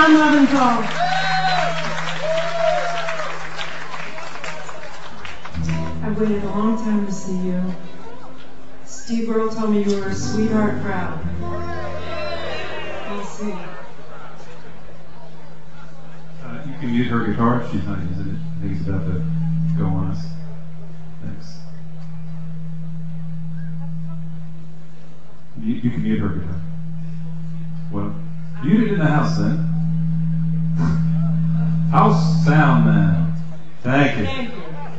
John Leventhal. I've waited a long time to see you. Steve Earle told me you were a sweetheart crowd. We'll see. You can mute her guitar if she's not using it. I think it's about to go on us. Thanks. You can mute her guitar. Well, mute it in the house then. House sound man. Thank you. Thank you.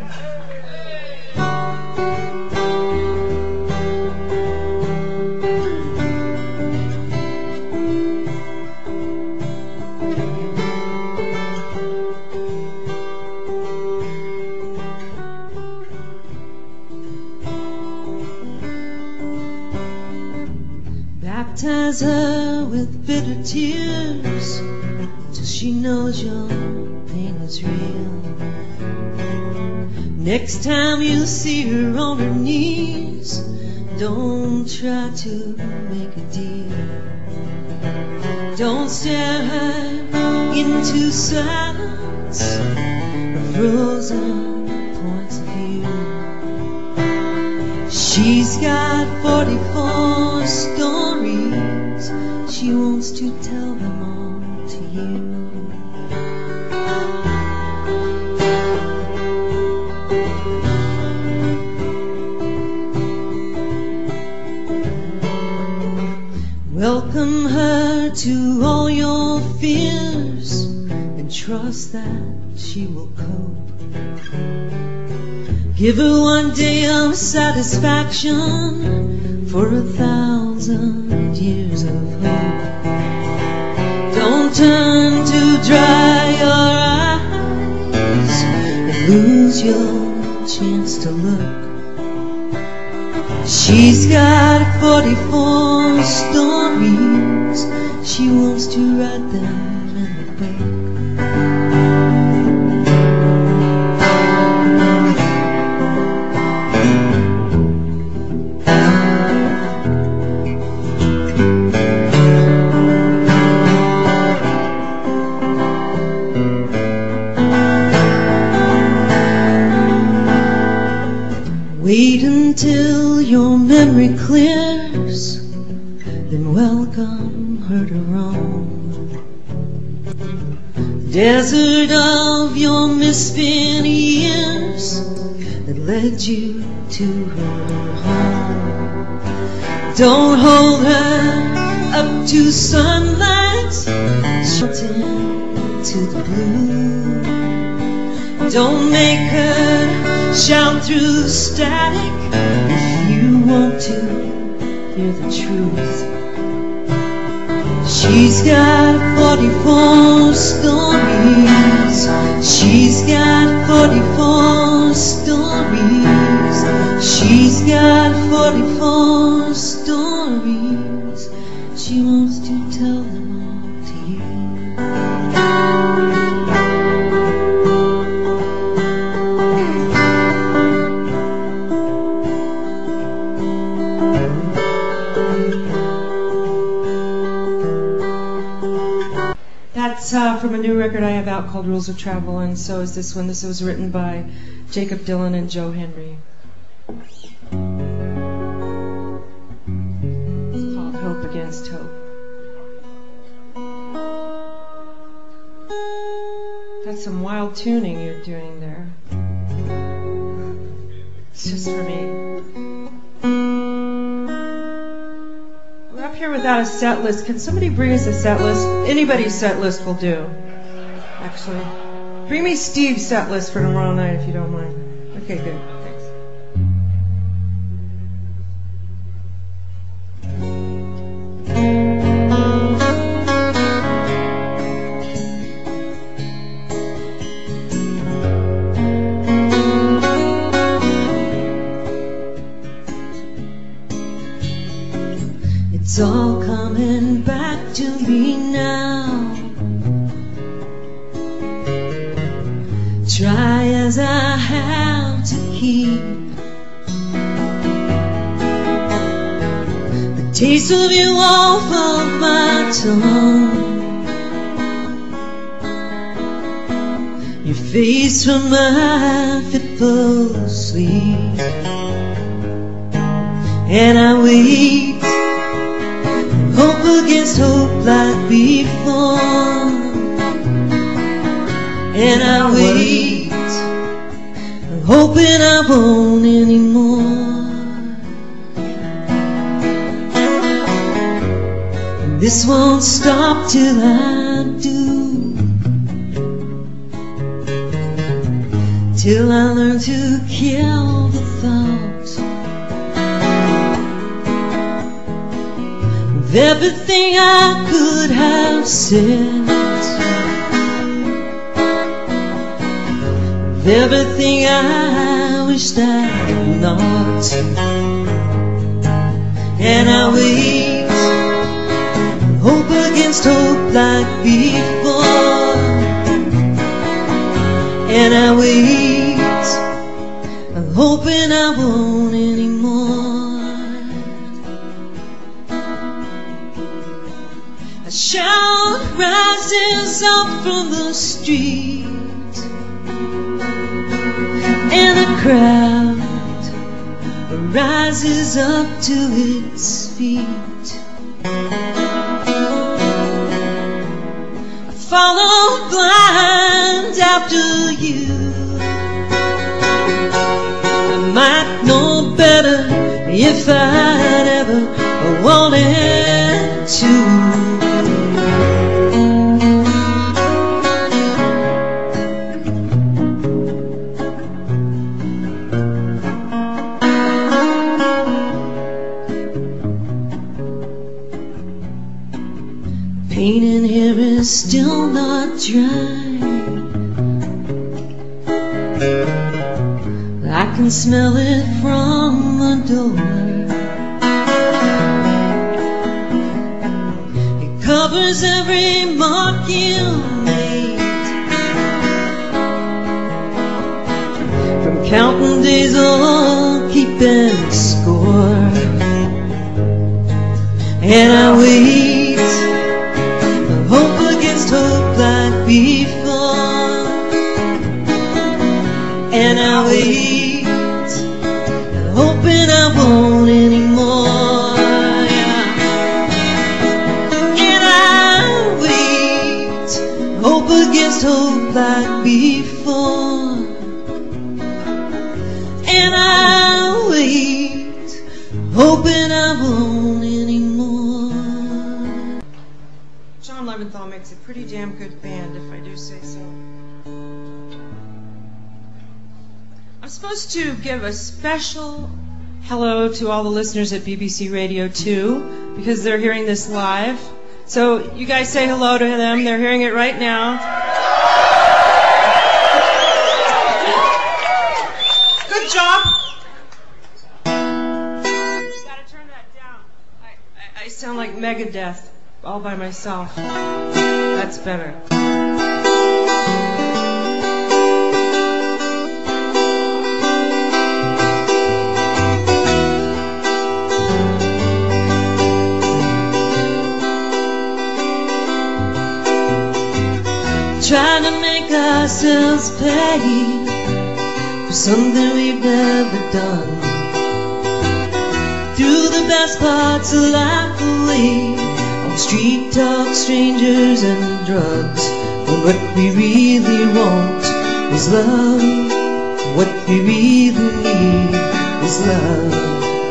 Baptize her with bitter tears till she knows your pain is real. Next time you see her on her knees, don't try to make a deal. Don't stare her into silence or frozen points of view. She's got 44 stories, she wants to tell them all to you. Welcome her to all your fears and trust that she will cope. Give her one day of satisfaction for 1,000 years of hope. Don't turn to dry your eyes and lose your chance to look. She's got 44 stories, she wants to write them in the book. Wait until your memory clears, then welcome her to Rome. Desert of your misspent years that led you to her home. Don't hold her up to sunlight, shouting to the blue. Don't make her shout through static if you want to hear the truth. She's got 44 stories. She's got 44 stories. She's got 44 stories. She wants to tell them all to you. That's from a new record I have out called Rules of Travel, and so is this one. This was written by Jacob Dylan and Joe Henry. It's called Hope Against Hope. That's some wild tuning you're doing there. It's just for me. We're up here without a set list. Can somebody bring us a set list? Anybody's set list will do, actually. Bring me Steve's set list for tomorrow night if you don't mind. Okay, good. Thanks. It's all coming back to me now. Try as I have to keep the taste of you off of my tongue. fades from my fitful sleep, and I wait, hope against hope like before, and I wait, hoping I won't anymore. And this won't stop till I do, till I learn to kill the thought of everything I could have said, of everything I wished I had not. And I wait, hope against hope like before, and I wait, I'm hoping I won't anymore. A shout rises up from the street, and the crowd rises up to its feet. I follow blind after you. I might know better if I'd ever wanted to. Pain in here is still not dry. I can smell it from the door. It covers every mark you made, from counting days or keeping score. And I wait, hope against hope like before, and I wait, hoping I won't anymore. And I wait, hope against hope like before, and I wait, hoping I won't anymore. John Leventhal makes a pretty damn good band, if I do say so. I'm supposed to give a special hello to all the listeners at BBC Radio 2 because they're hearing this live. So you guys say hello to them. They're hearing it right now. Good job. You gotta turn that down. I sound like Megadeth all by myself. That's better. Trying to make ourselves pay for something we've never done. Through the best parts of life away, on street talk, strangers and drugs. But what we really want is love. What we really need is love.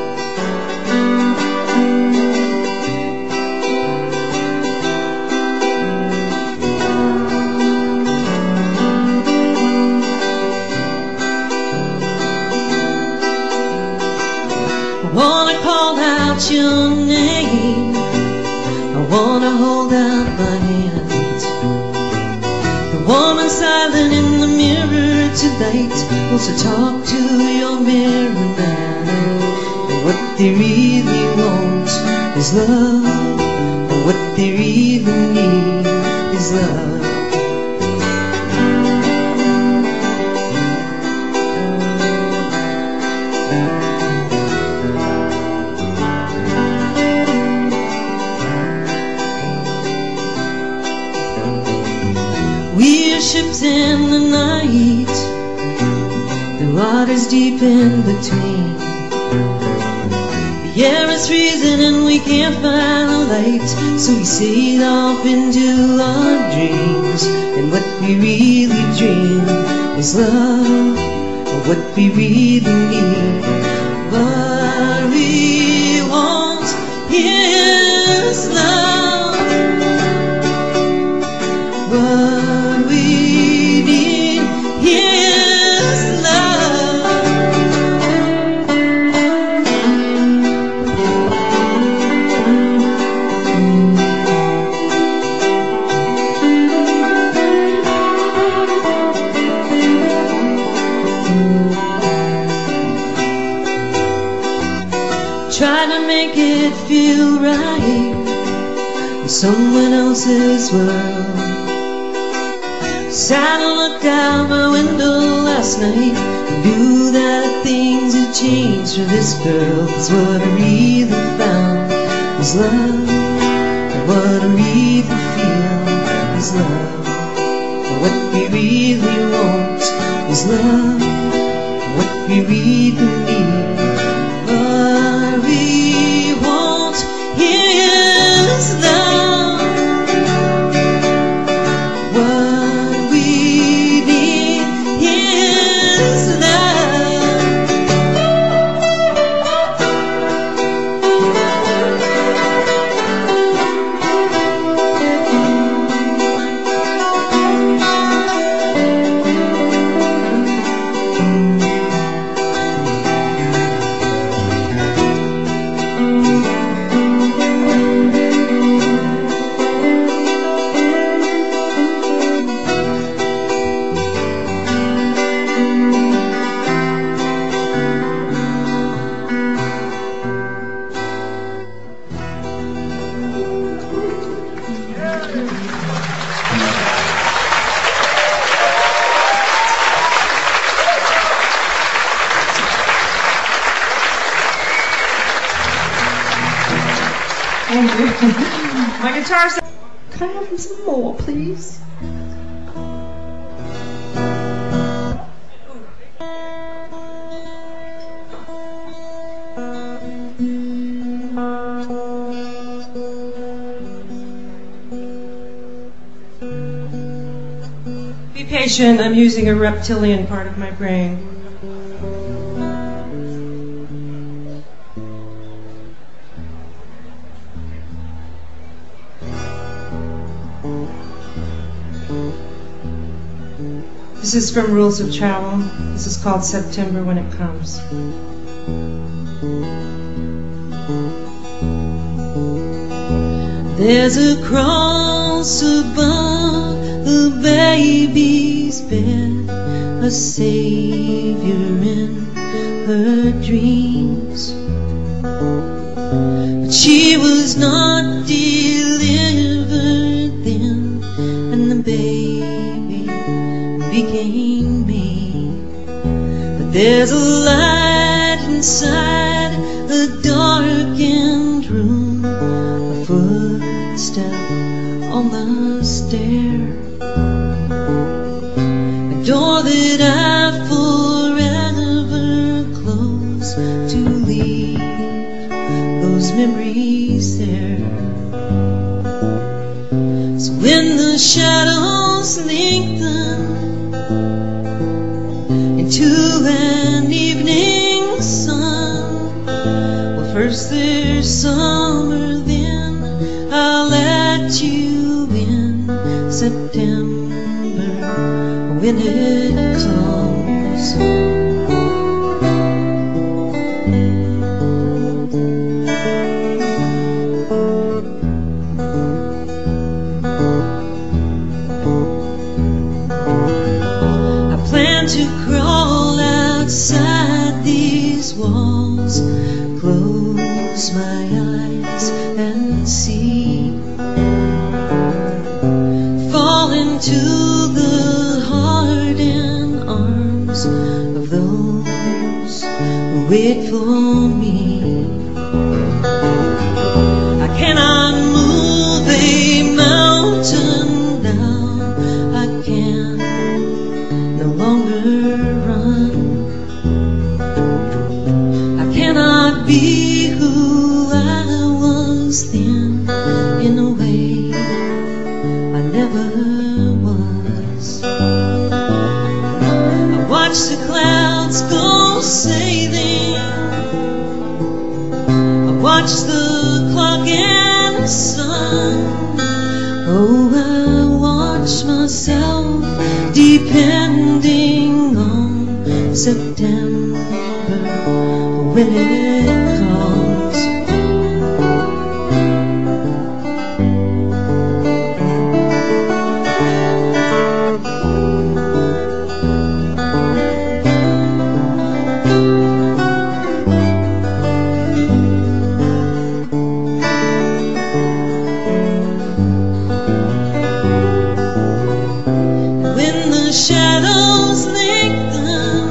I wanna call out your name, I wanna hold out my hand. The woman silent in the mirror tonight wants to talk to your mirror man. And what they really want is love, and what they really need is love. We're ships in the night, water's deep in between. The air is freezing and we can't find a light, so we sail off into our dreams. And what we really dream is love, or what we really need. What we want is love. What we need is love. Try to make it feel right in someone else's world. Sat and looked out my window last night and knew that things had changed for this girl. 'Cause what I really found is love, and what I really feel is love. And what we really want is love, and what we really need. What we want is love. What we need is love. Thank you. My guitar said, can I have some more, please? Be patient, I'm using a reptilian part of my brain. This is from Rules of Travel. This is called September When It Comes. There's a cross above the baby's bed, a savior in her dreams. But she was not delivered then, and the baby became me. But there's a light inside a darkened room, a footstep on the stair, a door that I forever close to leave those memories there. So when the shadows lengthen into an evening sun, well, first there's summer, then I'll let you in September when it comes. To crawl outside these walls, close my eyes and see, fall into the hardened arms of those who wait for me. I cannot move a mountain down, I can no longer run not be who I was then in a way I never was. I watch the clouds go sailing, I watch the clock and the sun. Oh, I watch myself depending on September when it comes. When the shadows lengthen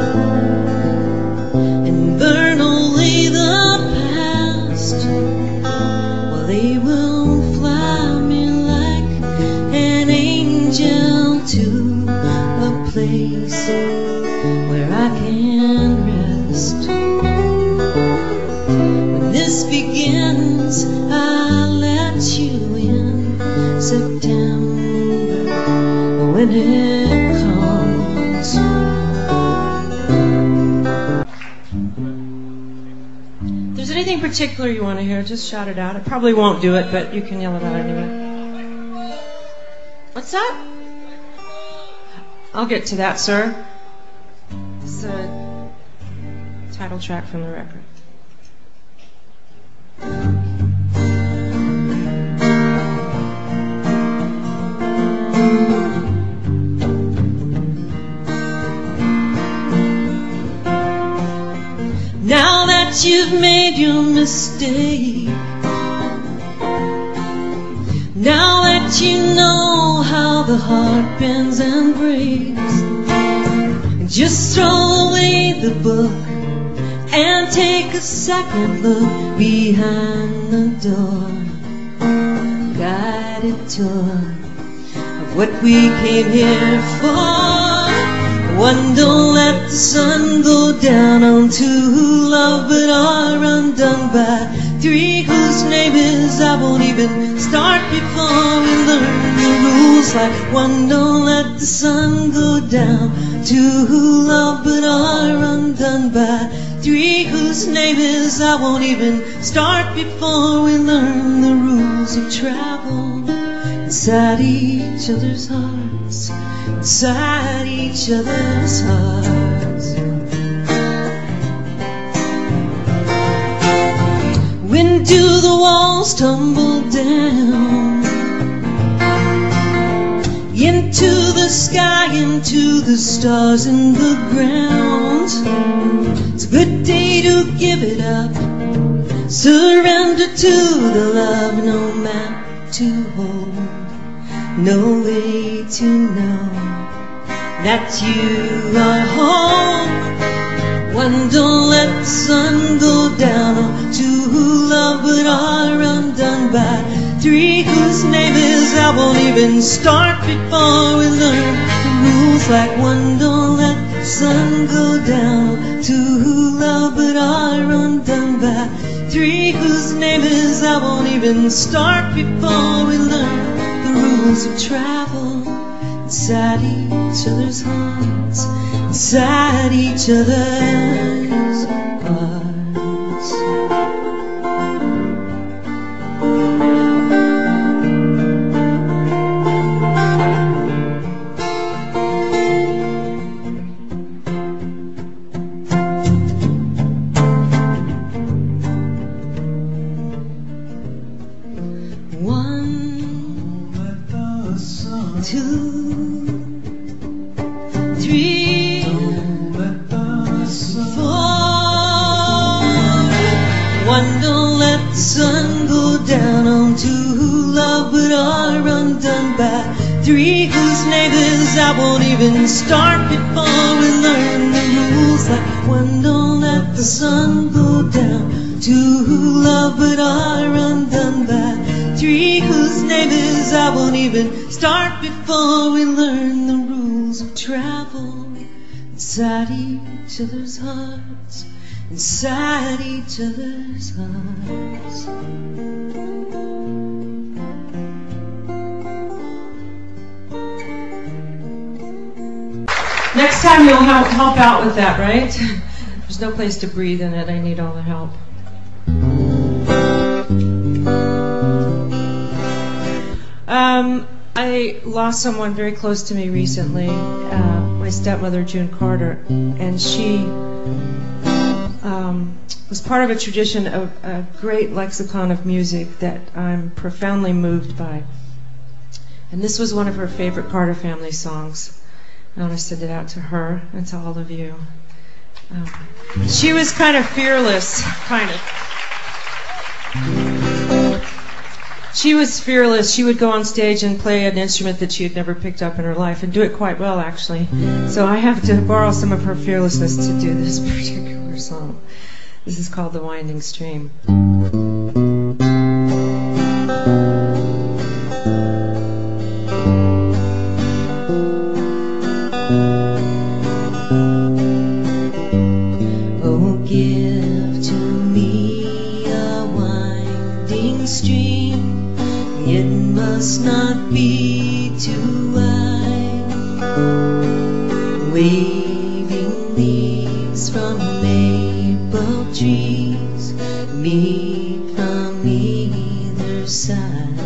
and burn away the past, well, they will fly me like an angel to a place where I can rest. When this begins, I'll let you in September when it comes. If there's anything particular you want to hear, just shout it out. I probably won't do it, but you can yell it out anyway. What's that? I'll get to that, sir. It's the title track from the record. Now that you've made your mistake, now that you know how the heart bends and breaks, just throw away the book and take a second look behind the door. Guided tour of what we came here for. One, don't let the sun go down on two who love but are undone by three whose name is I won't even start before we learn the rules. Like one, don't let the sun go down, two who love but are undone by three whose name is I won't even start before we learn the rules of travel inside each other's hearts, inside each other's hearts. When do the walls tumble down into the sky, into the stars in the ground? It's a good day to give it up, surrender to the love, no map to hold, no way to know that you are home. One, don't let the sun go down on two who love but are undone by three whose name is I won't even start before we learn the rules. Like one, don't let the sun go down on two who love but are undone by three whose name is I won't even start before we learn the rules of travel inside each other's hearts, inside each other's hearts. Three whose name is I won't even start before we learn the rules. Like one, don't let the sun go down, two who love but are undone by three whose name is I won't even start before we learn the rules of travel inside each other's hearts, inside each other's hearts. Next time you'll help out with that, right? There's no place to breathe in it. I need all the help. I lost someone very close to me recently, my stepmother, June Carter, and she was part of a tradition of a great lexicon of music that I'm profoundly moved by. And this was one of her favorite Carter family songs. I want to send it out to her and to all of you. She was kind of fearless, She was fearless. She would go on stage and play an instrument that she had never picked up in her life, and do it quite well, actually. So I have to borrow some of her fearlessness to do this particular song. This is called The Winding Stream. Oh, give to me a winding stream. It must not be too wide. Waving leaves from maple trees meet from either side.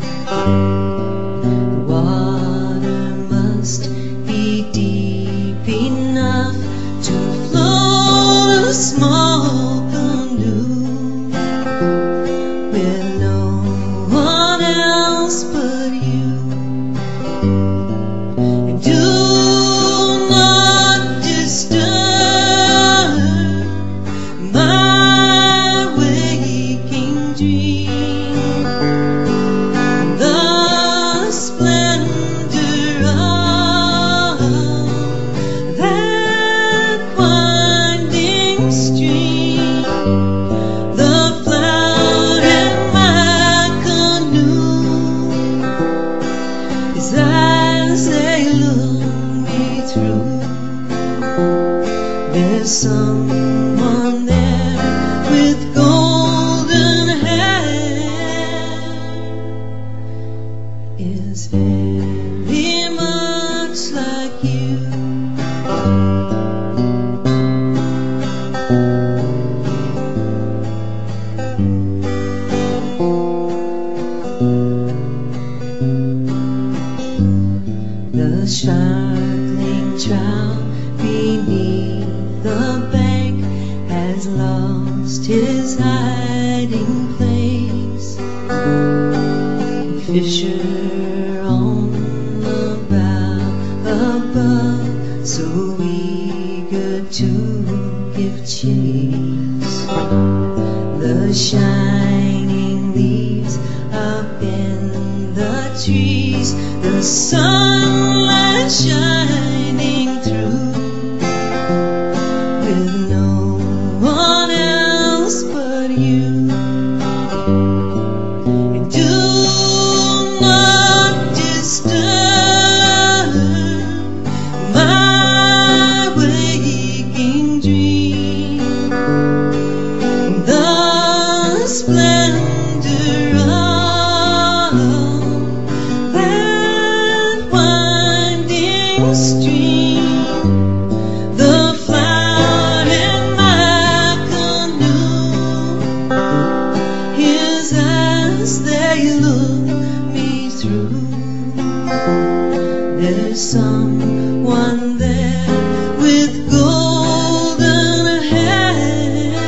The water must be deep enough to float a small canoe with no one else but you. And do not disturb my waking dream. The splendor of that winding stream, the flower in my canoe, is as they look me through. There's someone there with golden hair, is very much like you. The sparkling trout beneath the bank has lost his hiding place. The fisher on the bow above, so eager to give chase. The shining leaves up in the trees, the sunlight shining through, with no one else but you. And do not disturb my waking dream. The splendor of that winding stream, the flower in my canoe, is as they look me through. There's someone there with golden hair.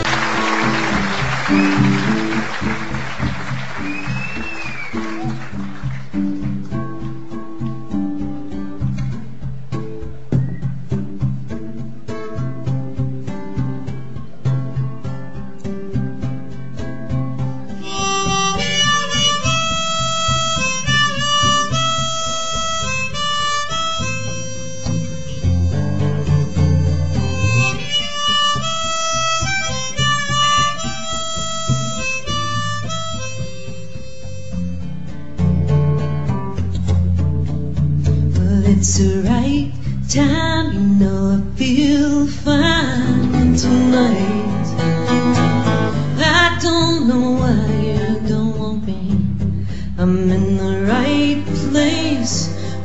Well, it's the right time, you know I feel fine tonight.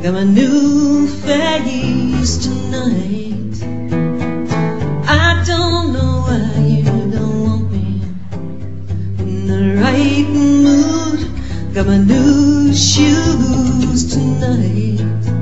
got my new face tonight. I don't know why you don't want me in the right mood. Got my new shoes tonight.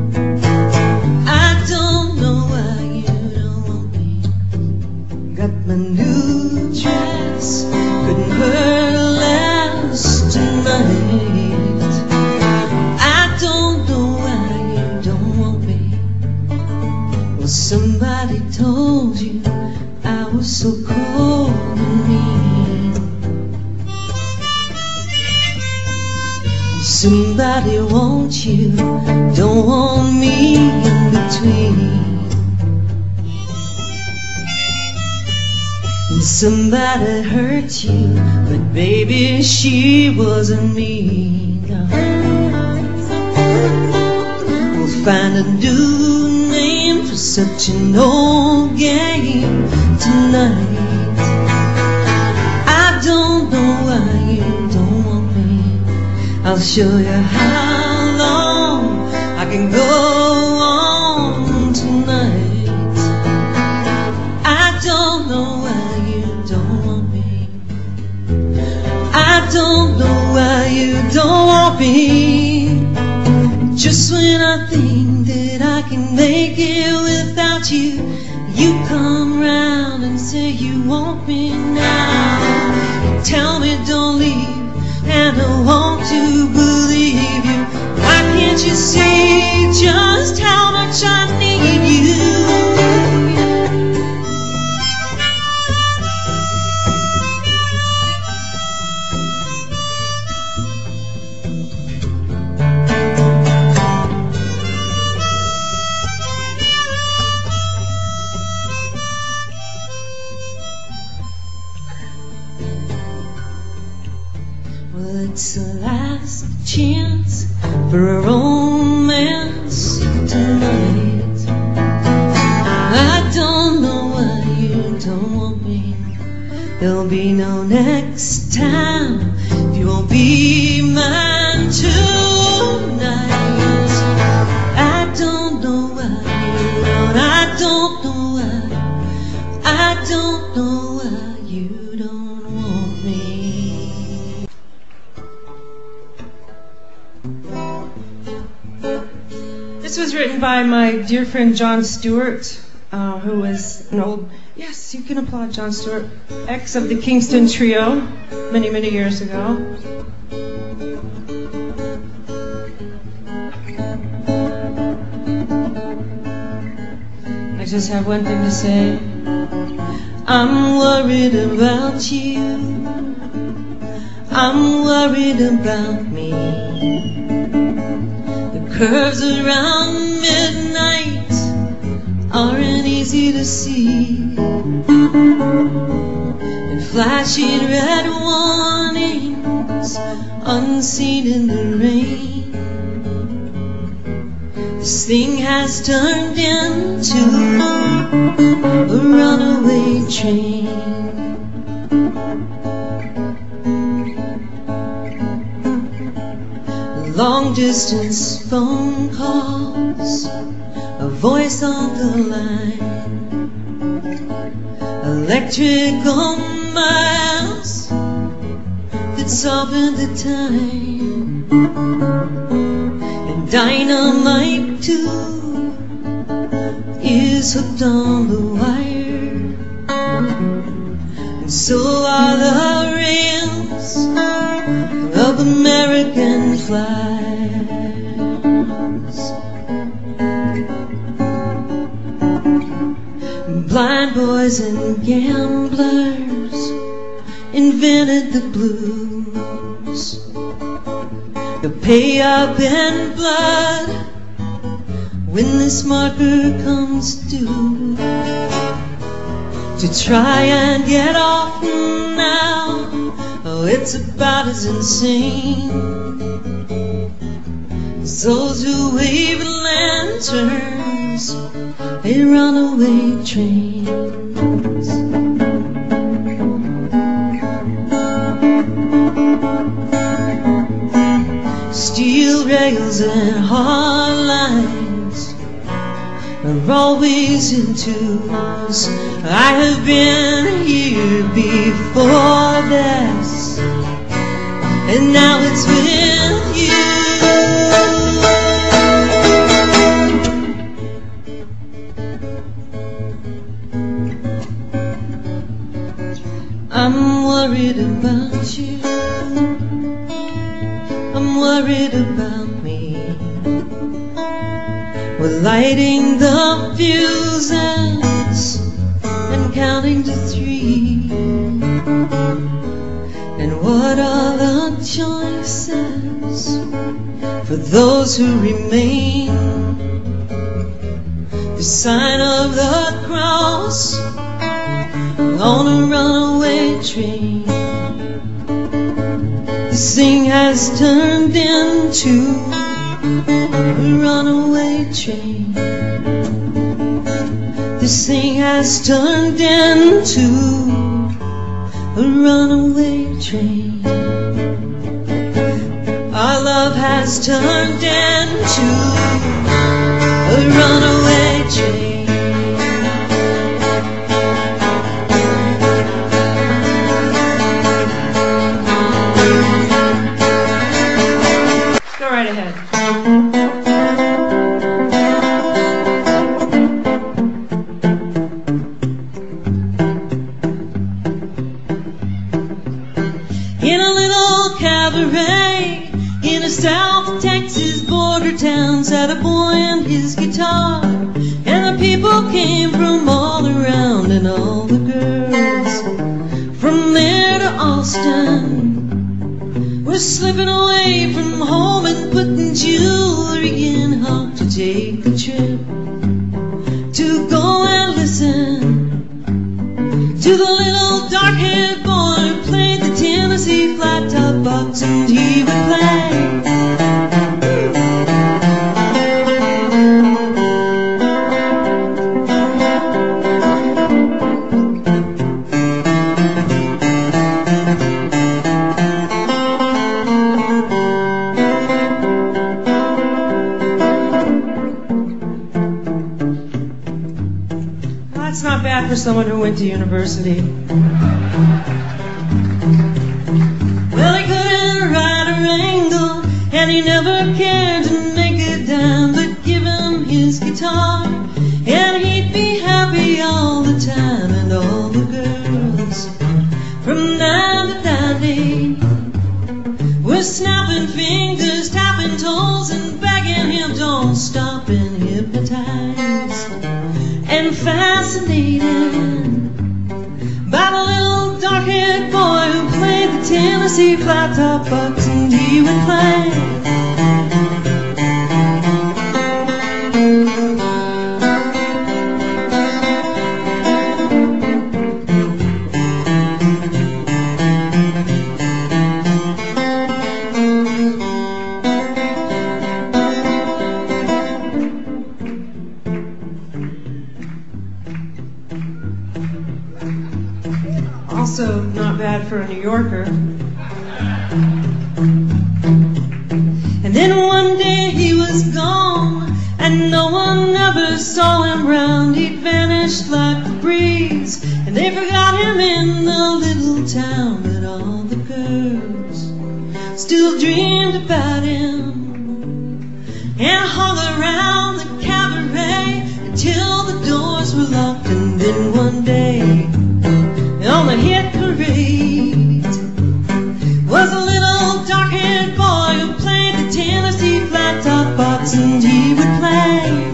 I don't know why you don't want me. Got my new dress, couldn't hurt less tonight. I don't know why you don't want me. Well, somebody told you I was so cold and mean. Somebody wants you, don't want me in between. And somebody hurt you, but baby, she wasn't mean. We'll find a new name for such an old game tonight. I don't know why you don't want me. I'll show you how long I can go on tonight. I don't know why you don't want me. I don't know why you don't want me. Just when I think that I can make it without you, you come round and say you want me now. Tell me don't leave, and I want to believe you. Why can't you see just how much I need you? Well, it's the last chance for a romance tonight. I don't know why you don't want me. There'll be no next time if you won't be mine tonight. I don't know why you don't. I don't know why. I don't know why you don't want me. This was written by my dear friend John Stewart, who was an old, yes, you can applaud John Stewart, ex of the Kingston Trio, many, many years ago. I just have one thing to say. I'm worried about you. I'm worried about me. Curves around midnight aren't easy to see, and flashing red warnings unseen in the rain. This thing has turned into a runaway train. Long distance phone calls, a voice on the line, electrical miles that soften the time, and dynamite too is hooked on the wire, and so are the rails of American flights. Blind boys and gamblers invented the blues. They'll pay up in blood when this marker comes due, to try and get off now. Oh, it's about as insane as those who wave lanterns in runaway trains. Steel rails and hard lines are always in twos. I have been here before this, and now it's with you. I'm worried about you. I'm worried about me. We're lighting the fuses and counting to 3. And what are the choices for those who remain? The sign of the cross on a runaway train. This thing has turned into a runaway train. This thing has turned into a runaway train. Our love has turned into a runaway train. Go right ahead. In a little cabaret in a South Texas border town sat a boy and his guitar, and the people came from all around, and all the girls from there to Austin were slipping away from home and putting jewelry in hope to take the trip to go and listen to the little dark-haired boy who played the Tennessee flat-top box, and he would play. That's not bad for someone who went to university. Well, he couldn't ride a wrangle, and he never cared to make a dime, but give him his guitar, and he'd be happy all the time. And all the girls from 9 to 90 were snapping fingers, tapping toes, and begging him, don't stop, and hypnotized and fascinated by the little dark-haired boy who played the Tennessee flat-top box, and he would play. Also not bad for a New Yorker. And then one day he was gone, and no one ever saw him round. He'd vanished like the breeze, and they forgot him in the little town. But all the girls still dreamed about him and hung around the cabaret until the doors were locked. And then one day on the hit parade was a little dark-haired boy who played the Tennessee flat-top box, and he would play.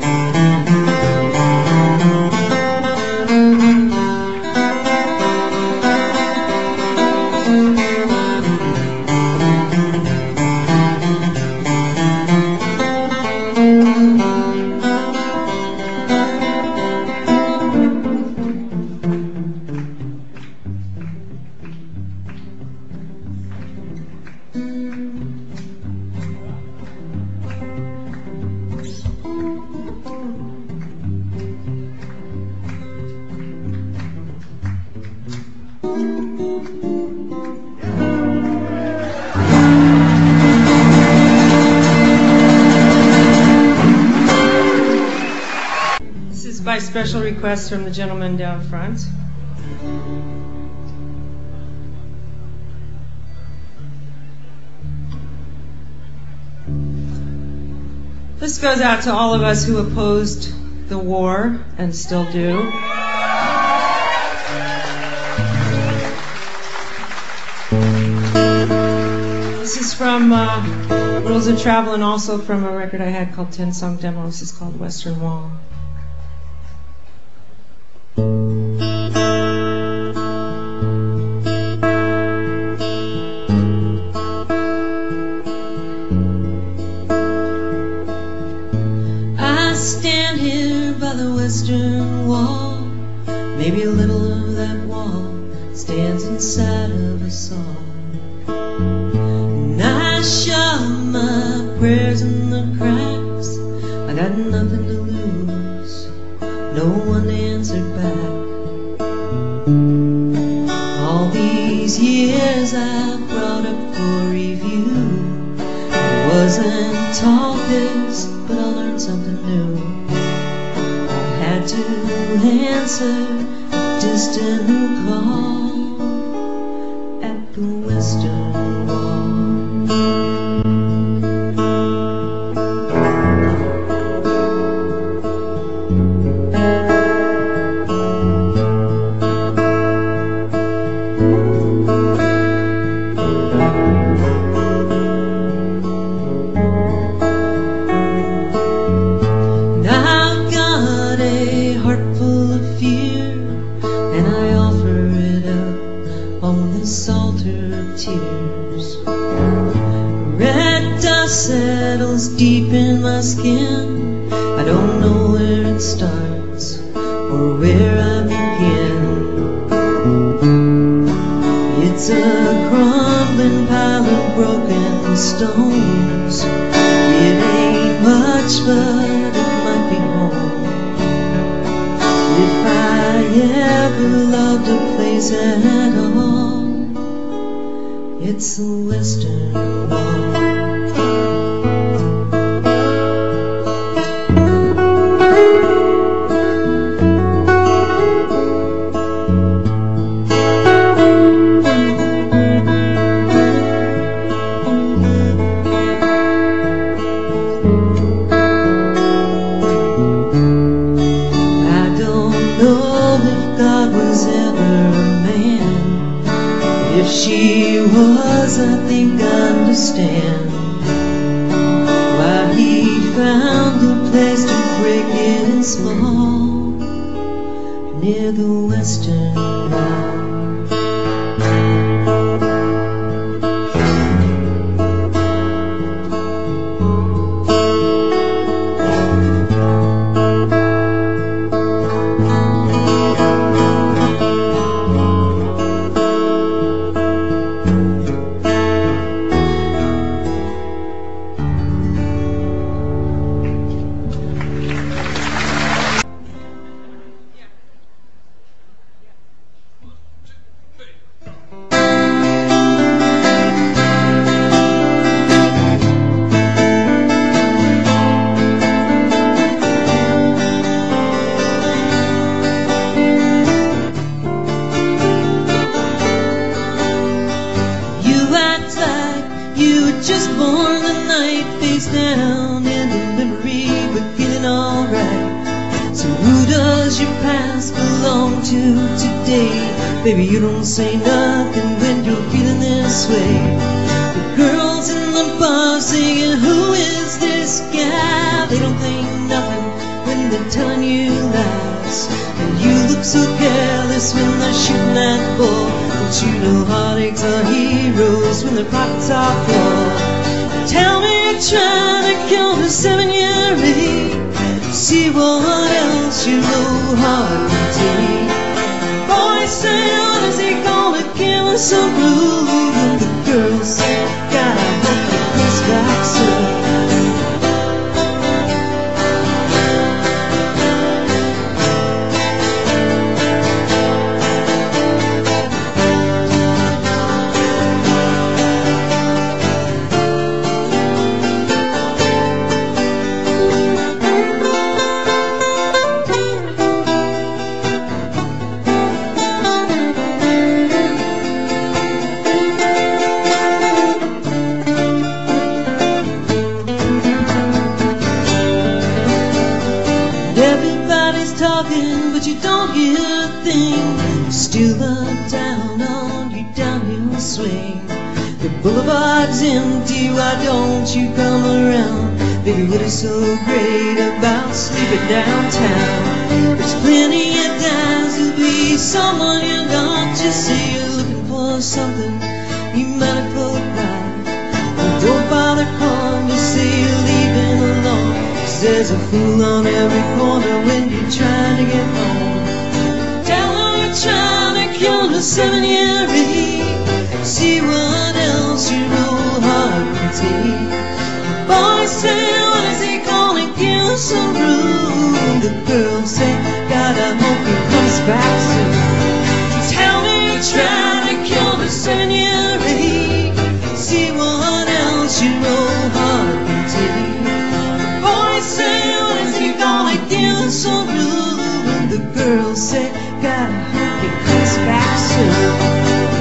special request from the gentleman down front. This goes out to all of us who opposed the war and still do. This is from Rules of Travel and also from a record I had called 10 Song Demos. It's called Western Wall. I stand here by the Western Wall. Maybe a little of that wall stands inside of us all. And I shove my prayers in the cracks. I got nothing to lose, no one answered back. All these years I brought up for review. I wasn't taught this, but I learned something new. I had to answer a distant call at the Western Wall. Settles deep in my skin. I don't know where it starts or where I begin. It's a crumbling pile of broken stones. It ain't much, but it might be home. If I ever loved a place at all, it's the Western Wall. If she was, I think I understand why he found a place to break his fall near the Western Wall. Just born the night, face down in the memory, but feeling alright. So who does your past belong to today? Baby, you don't say nothing when you're feeling this way. The girls in the bar singing, who is this guy? They don't think nothing when they're telling you lies. And you look so careless when they're shooting that ball. Don't you know heartaches are heroes when the pockets are full? Tell me you're trying to kill the 7-year-8. See what else your old heart can take. Boys say, what is he gonna kill us so rude? And the girls say, God, I hope he comes back soon. down on your downhill swing. The boulevard's empty, why don't you come around? Baby, what is so great about sleeping downtown? There's plenty of times to be someone you're not. Just say you're looking for something you might have float by. Don't bother calling me, say you're leaving alone, 'cause there's a fool on every corner when you're trying to get home. Tell her you're trying to kill the 7-year heat. See what else your old heart can take. Boys say, when is he gonna give us some room? The girls say, God, I hope he comes back soon. Tell me you're trying to kill the 7-year heat. See what else your old heart can take. Boys say, when is he gonna give us some room? The girls say, God, I hope he comes back soon.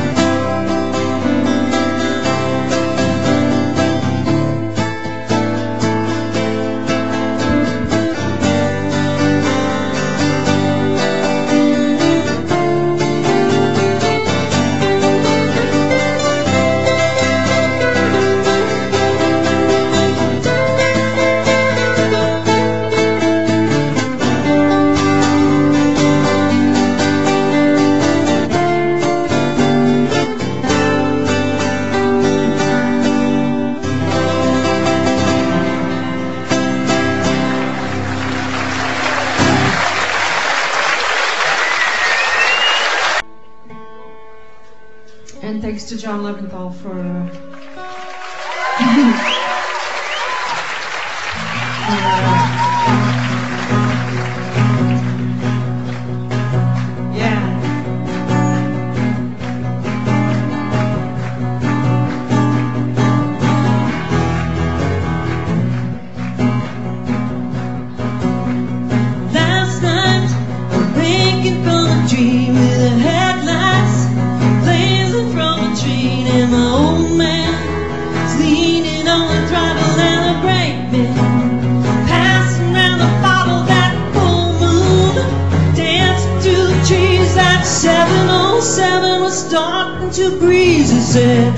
And thanks to John Leventhal for Last night, I'm waking from a dream with the headlights blazing from a tree, and my old man is leaning on the throttle, and a great man passing round the bottle. That full moon dancing through the trees. That 707 was starting to breeze. He said,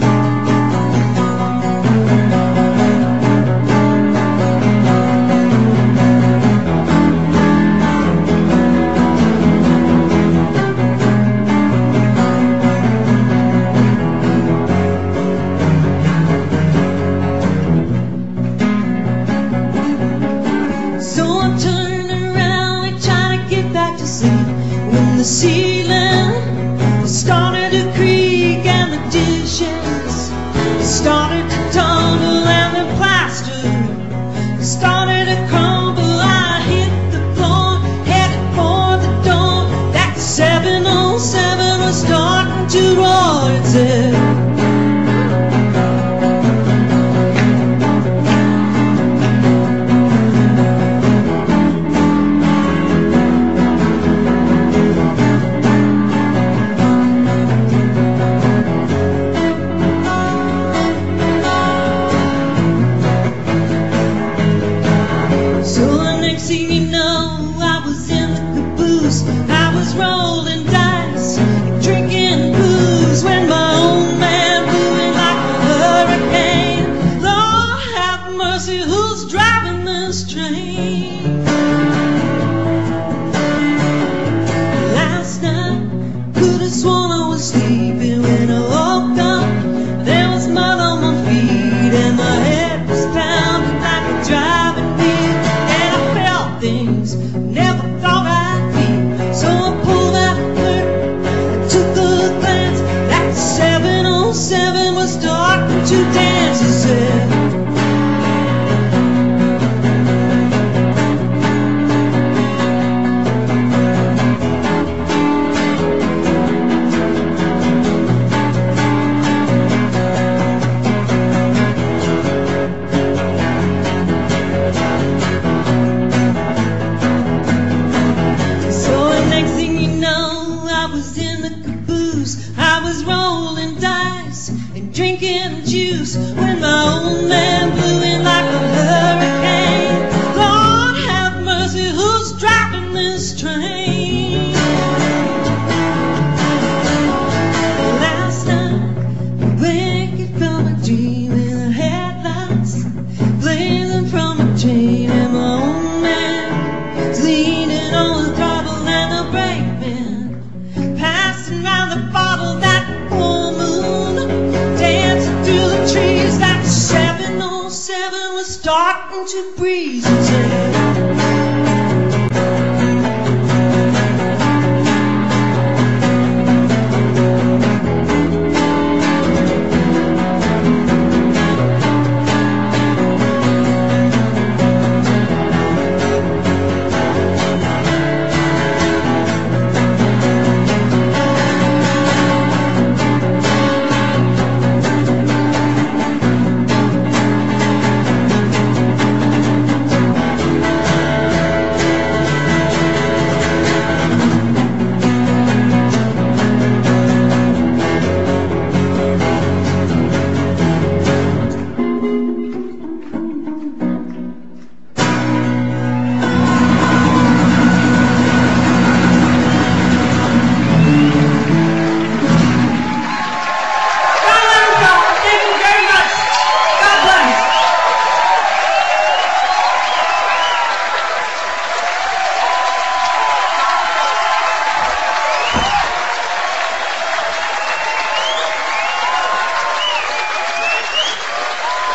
the ceiling started to creak, and the dishes started to tumble, and the plaster started to crumble. I hit the floor, headed for the door. That 707 was starting to roar. It said, I was rolling dice, drinking booze, when my old man blew in like a hurricane. Lord have mercy, who's driving this train? Last night, could have sworn I was sleeping. When I woke up, there was mud on my feet, and my head was pounding like a driving beat, and I felt things never thought I'd feel. So I pulled out a curtain and took a glance. That 707 was starting to dance. He said, I was rolling dice and drinking juice, when my old man blew in like a hurricane. Lord have mercy, who's driving this train? into breezes and